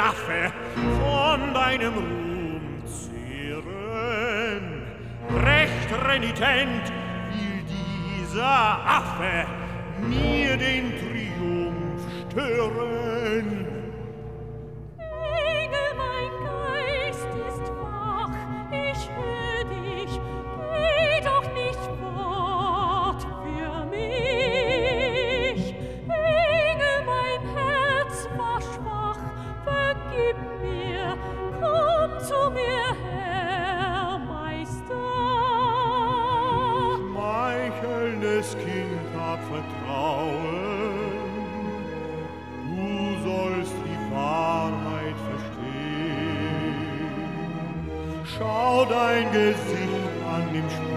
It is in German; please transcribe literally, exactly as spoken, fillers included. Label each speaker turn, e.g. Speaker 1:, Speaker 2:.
Speaker 1: Affe von deinem Ruhm zehren. Recht renitent will dieser Affe mir den Triumph stören.
Speaker 2: Engel, mein Geist ist wach, ich hör dich, geh doch nicht fort für mich. Engel, mein Herz war schwach, vergib mir, komm zu mir, Herr Meister.
Speaker 1: Schmeichelndes Kind, hab Vertrauen, du sollst die Wahrheit verstehen. Schau dein Gesicht an im Spiegel,